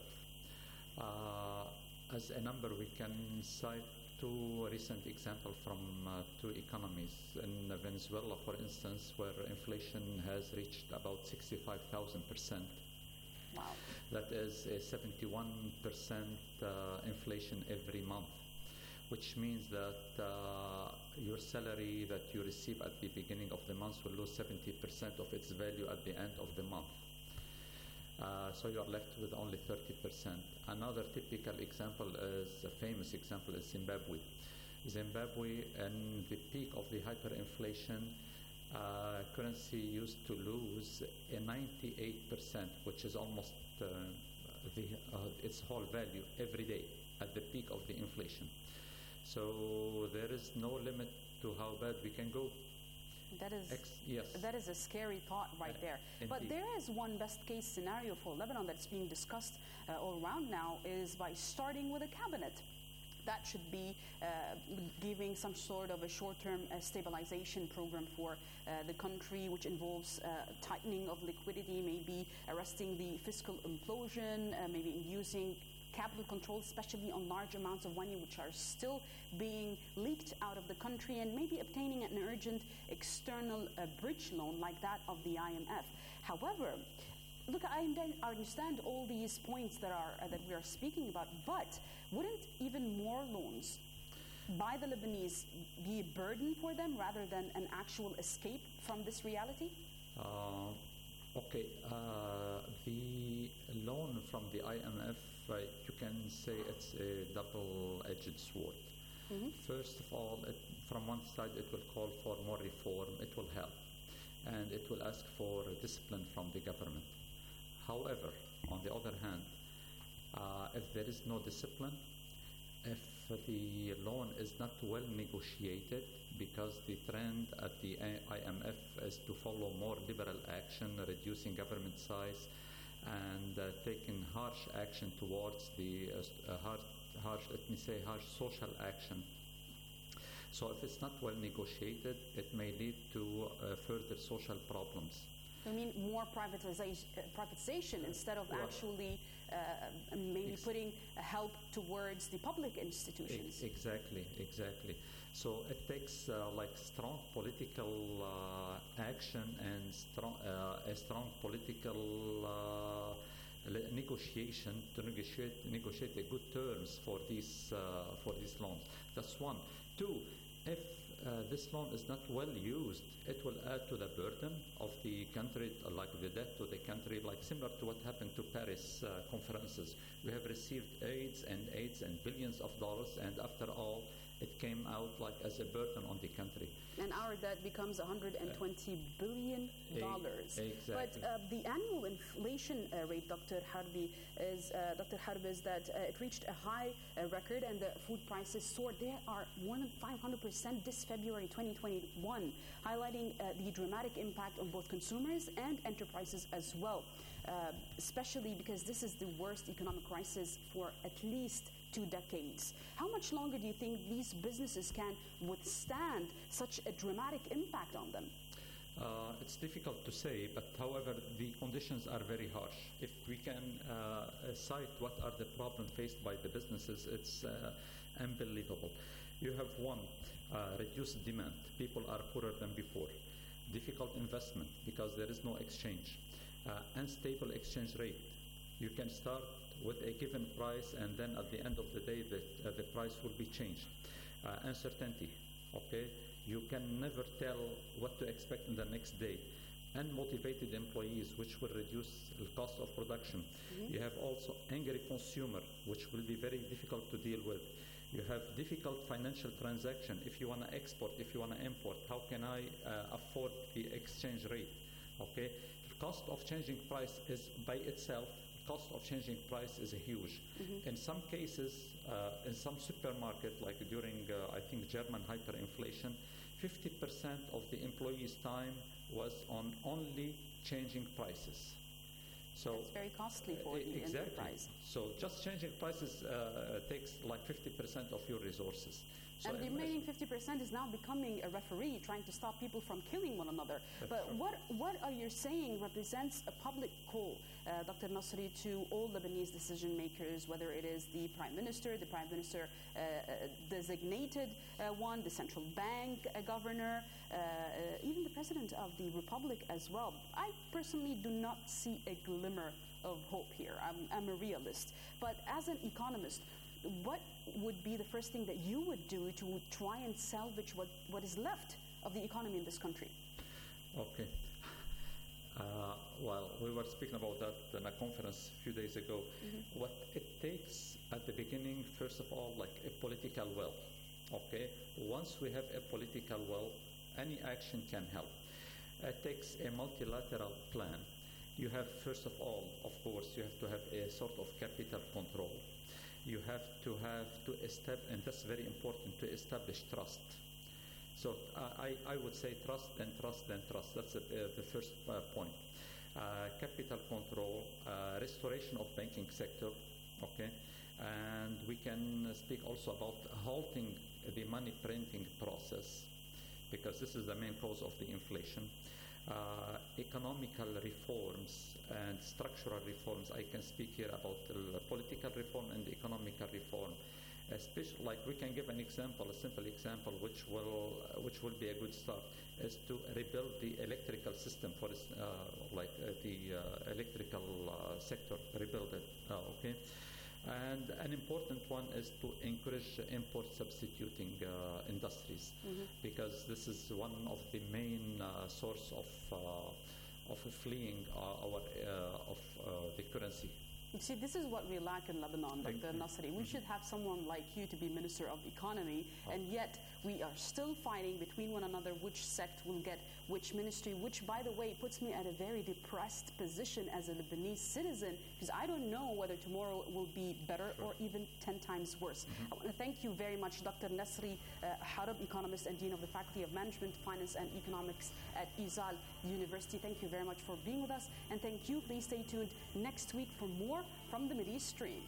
Uh, as a number, we can cite two recent examples from uh, two economies. In Venezuela, for instance, where inflation has reached about sixty-five thousand percent. Wow. That is a seventy-one percent uh, inflation every month, which means that uh, your salary that you receive at the beginning of the month will lose seventy percent of its value at the end of the month. Uh, so you are left with only thirty percent. Another typical example is, a famous example is Zimbabwe. Zimbabwe, in the peak of the hyperinflation, uh, currency used to lose a ninety-eight percent, which is almost uh, the, uh, its whole value every day at the peak of the inflation. So there is no limit to how bad we can go. That is, Ex- yes. that is a scary thought right Uh, there. indeed. But there is one best case scenario for Lebanon that's being discussed uh, all around now, is by starting with a cabinet. That should be uh, giving some sort of a short-term uh, stabilization program for uh, the country, which involves uh, tightening of liquidity, maybe arresting the fiscal implosion, uh, maybe using capital control, especially on large amounts of money which are still being leaked out of the country, and maybe obtaining an urgent external uh, bridge loan like that of the I M F. However, look, I understand all these points that are uh, that we are speaking about, but wouldn't even more loans by the Lebanese be a burden for them rather than an actual escape from this reality? Uh, okay, uh, the loan from the I M F, uh, you can say it's a double-edged sword. Mm-hmm. First of all, it, from one side it will call for more reform, it will help, and it will ask for discipline from the government. However, on the other hand, uh, if there is no discipline, if the loan is not well negotiated, because the trend at the I M F is to follow more liberal action, reducing government size, and uh, taking harsh action towards the uh, harsh, harsh, let me say, harsh social action. So if it's not well negotiated, it may lead to uh, further social problems. You mean more privatization, uh, privatization instead of Well, actually uh, maybe ex- putting uh, help towards the public institutions? Ex- exactly, exactly. So it takes uh, like strong political uh, action and strong, uh, a strong political uh, le- negotiation to negotiate negotiate a good terms for these uh, for these loans. That's one. Two, if uh, this loan is not well used, it will add to the burden of the country, uh, like the debt to the country, like similar to what happened to Paris uh, conferences. We have received aids and aids and billions of dollars, and after all, it came out like as a burden on the country. And our debt becomes one hundred twenty billion dollars. Exactly. But uh, the annual inflation uh, rate, Doctor Harbi, is uh, Doctor Harbi, is that uh, it reached a high uh, record, and the food prices soared. They are more than five hundred percent this February twenty twenty-one, highlighting uh, the dramatic impact on both consumers and enterprises as well, uh, especially because this is the worst economic crisis for at least two decades. How much longer do you think these businesses can withstand such a dramatic impact on them? Uh, it's difficult to say, but however, the conditions are very harsh. If we can uh, cite what are the problems faced by the businesses, it's uh, unbelievable. You have one, uh, reduced demand. People are poorer than before. Difficult investment because there is no exchange. Uh, unstable exchange rate. You can start with a given price, and then at the end of the day, the, uh, the price will be changed. Uh, uncertainty, okay? You can never tell what to expect in the next day. Unmotivated employees, which will reduce the cost of production. Mm-hmm. You have also angry consumer, which will be very difficult to deal with. You have difficult financial transaction. If you want to export, if you want to import, how can I uh, afford the exchange rate? Okay, the cost of changing price is by itself cost of changing price is huge. Mm-hmm. In some cases, uh, in some supermarket, like during, uh, I think, German hyperinflation, fifty percent of the employees' time was on only changing prices. So it's very costly for the exactly. enterprise. So just changing prices uh, takes like fifty percent of your resources. So and the remaining fifty percent is now becoming a referee trying to stop people from killing one another. That's but true. what what are you saying represents a public call, uh, Doctor Nasri, to all Lebanese decision makers, whether it is the Prime Minister, the Prime Minister uh, uh, designated uh, one, the central bank uh, governor, uh, uh, even the President of the Republic as well. I personally do not see a glimmer of hope here. I'm, I'm a realist. But as an economist, what would be the first thing that you would do to try and salvage what, what is left of the economy in this country? Okay. Uh, well, we were speaking about that in a conference a few days ago. Mm-hmm. What it takes at the beginning, first of all, like a political will. Okay? Once we have a political will, any action can help. It takes a multilateral plan. You have, first of all, of course, you have to have a sort of capital control. You have to have to establish, and that's very important, to establish trust. So uh, I, I would say trust and trust and trust. That's a, uh, the first uh, point. Uh, capital control, uh, restoration of banking sector, okay? And we can speak also about halting the money printing process, because this is the main cause of the inflation. Uh, economical reforms and structural reforms. I can speak here about the political reform and the economical reform. Especially, like we can give an example, a simple example, which will uh, which will be a good start, is to rebuild the electrical system for this, uh, like uh, the uh, electrical uh, sector, rebuild it. Uh, okay. And an important one is to encourage import substituting uh, industries, mm-hmm. because this is one of the main uh, source of uh, of fleeing uh, our uh, of uh, the currency. You see, this is what we lack in Lebanon, Doctor Nasri. We mm-hmm. should have someone like you to be Minister of Economy, oh. and yet we are still fighting between one another which sect will get which ministry, which, by the way, puts me at a very depressed position as a Lebanese citizen, because I don't know whether tomorrow will be better sure. or even ten times worse. Mm-hmm. I want to thank you very much, Doctor Nasri uh, Harb, economist and Dean of the Faculty of Management, Finance and Economics at Izal University. Thank you very much for being with us, and thank you. Please stay tuned next week for more from the Mideast Stream.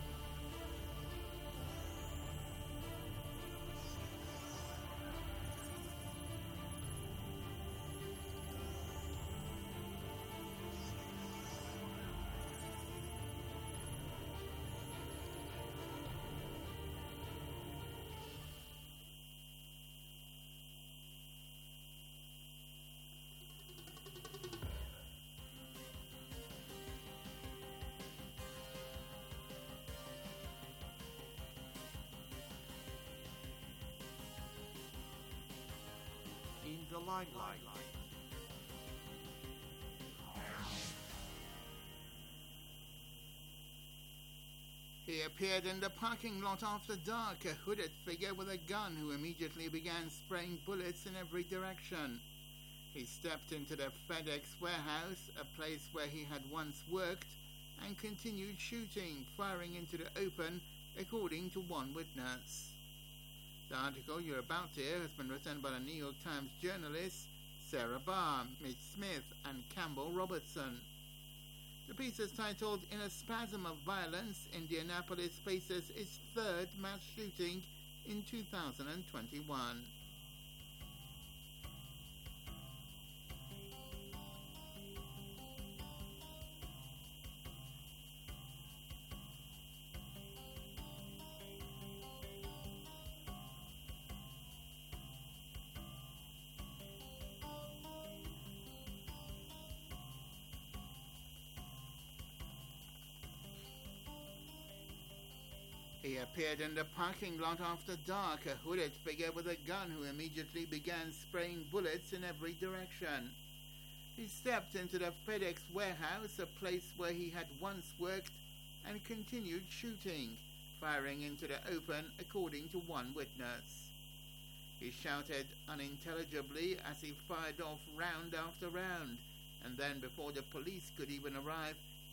The limelight. He appeared in the parking lot after dark, a hooded figure with a gun who immediately began spraying bullets in every direction. He stepped into the FedEx warehouse, a place where he had once worked, and continued shooting, firing into the open, according to one witness. The article you're about to hear has been written by the New York Times journalists Sarah Barr, Mitch Smith, and Campbell Robertson. The piece is titled, "In a Spasm of Violence, Indianapolis Faces its Third Mass Shooting in two thousand twenty-one. He appeared in the parking lot after dark, a hooded figure with a gun who immediately began spraying bullets in every direction. He stepped into the FedEx warehouse, a place where he had once worked, and continued shooting, firing into the open, according to one witness. He shouted unintelligibly as he fired off round after round, and then before the police could even arrive,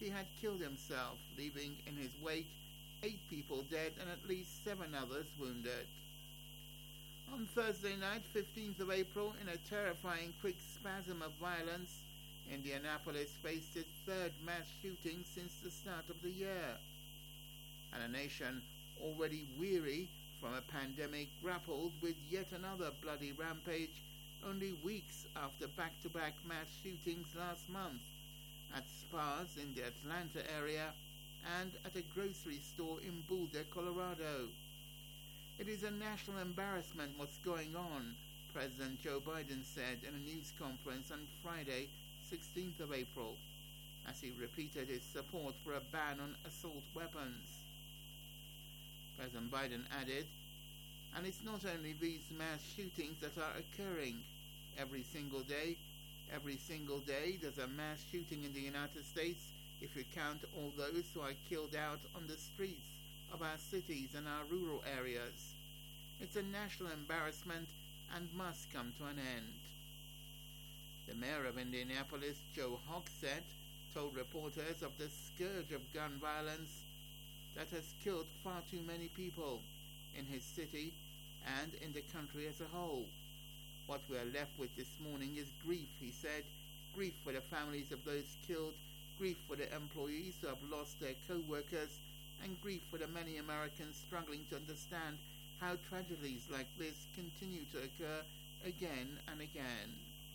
he had killed himself, leaving in his wake eight people dead and at least seven others wounded. On Thursday night, fifteenth of April, in a terrifying quick spasm of violence, Indianapolis faced its third mass shooting since the start of the year. And a nation already weary from a pandemic grappled with yet another bloody rampage only weeks after back-to-back mass shootings last month at spas in the Atlanta area and at a grocery store in Boulder, Colorado. It is a national embarrassment what's going on, President Joe Biden said in a news conference on Friday, sixteenth of April, as he repeated his support for a ban on assault weapons. President Biden added, and it's not only these mass shootings that are occurring. Every single day, every single day there's a mass shooting in the United States if you count all those who are killed out on the streets of our cities and our rural areas. It's a national embarrassment and must come to an end. The mayor of Indianapolis, Joe Hogsett, told reporters of the scourge of gun violence that has killed far too many people in his city and in the country as a whole. What we are left with this morning is grief, he said, grief for the families of those killed, grief for the employees who have lost their co-workers, and grief for the many Americans struggling to understand how tragedies like this continue to occur again and again.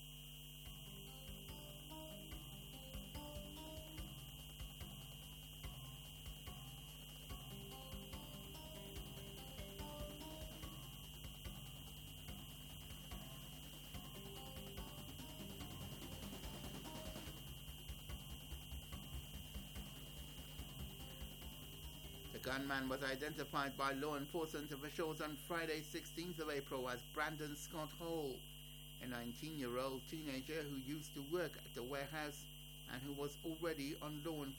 The gunman was identified by law enforcement officials on Friday, sixteenth of April as Brandon Scott Hall, a nineteen-year-old teenager who used to work at the warehouse and who was already on law enforcement